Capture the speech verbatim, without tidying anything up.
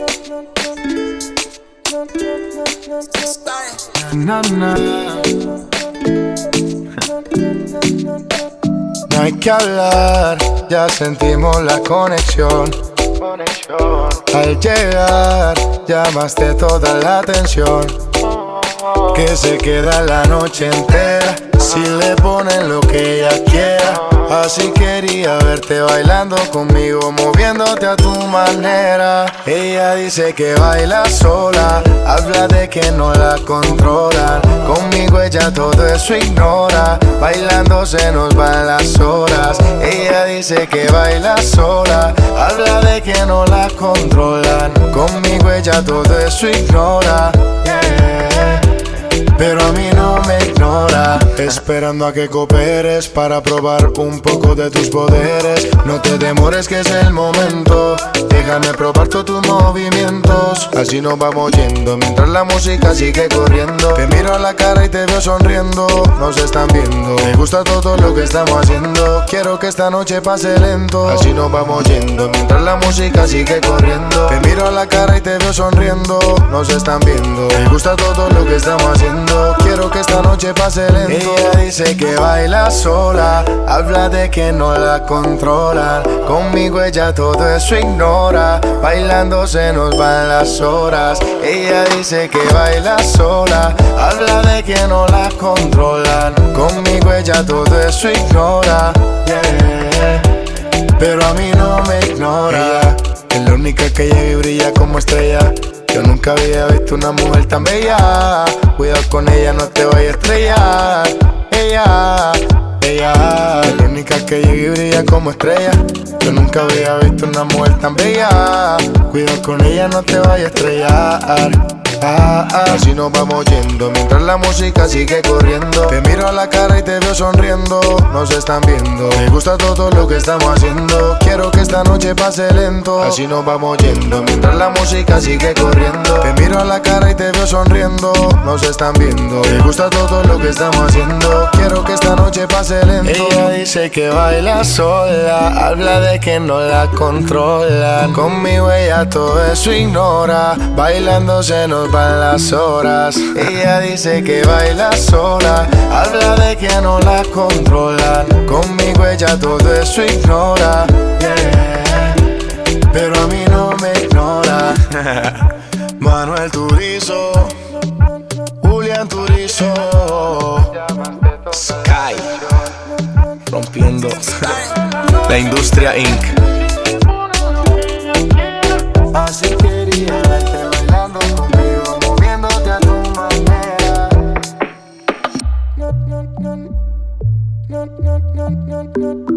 Na, na. No hay que hablar, ya sentimos la conexión. Al llegar, llamaste toda la atención. Que se queda la noche entera si le ponen lo que ella quiera. Así quería verte bailando conmigo, moviéndote a tu manera. Ella dice que baila sola, habla de que no la controlan. Conmigo ella todo eso ignora, bailando se nos van las horas. Ella dice que baila sola, habla de que no la controlan. Conmigo ella todo eso ignora, yeah. Pero a mí no me ignora, esperando a que cooperes para probar un poco de tus poderes. No te demores que es el momento, déjame probar todos tus movimientos. Así nos vamos yendo mientras la música sigue corriendo. Te miro a la cara y te veo sonriendo, nos están viendo. Me gusta todo lo que estamos haciendo, quiero que esta noche pase lento. Así nos vamos yendo mientras la música sigue corriendo. Te miro a la cara y te veo sonriendo, nos están viendo. Me gusta todo lo que estamos haciendo, quiero que esta noche pase lento. Ella dice que baila sola, habla de que no la controlan. Conmigo ella todo eso ignora, bailando se nos van las horas. Ella dice que baila sola, habla de que no la controlan. Conmigo ella todo eso ignora, yeah. Pero a mí no me ignora. Ella es la única que llega y brilla como estrella. Yo nunca había visto una mujer tan bella. Cuidado con ella, no te vayas a estrellar. Ella, ella es la única que llega y brilla como estrella. Yo nunca había visto una mujer tan bella. Cuidado con ella, no te vayas a estrellar. Ah, ah. Así nos vamos yendo mientras la música sigue corriendo. Te miro a la cara y te veo sonriendo, nos están viendo. Me gusta todo lo que estamos haciendo, quiero que esta noche pase lento. Así nos vamos yendo mientras la música sigue corriendo. Te miro a la cara y te veo sonriendo, nos están viendo. Me gusta todo lo que estamos haciendo, quiero que esta noche pase lento. Ella dice que baila sola, habla de que no la controlan. Conmigo ella todo eso ignora, bailando se nos van las horas. Ella dice que baila sola, habla de que no la controlan. Conmigo ella todo eso ignora, yeah. Pero a mí no me ignora. Manuel Turizo, Julián Turizo, Sky, rompiendo la industria incorporated. Así quería verte bailando conmigo, moviéndote a tu manera. No, no, no, no, no, no, no, no, no.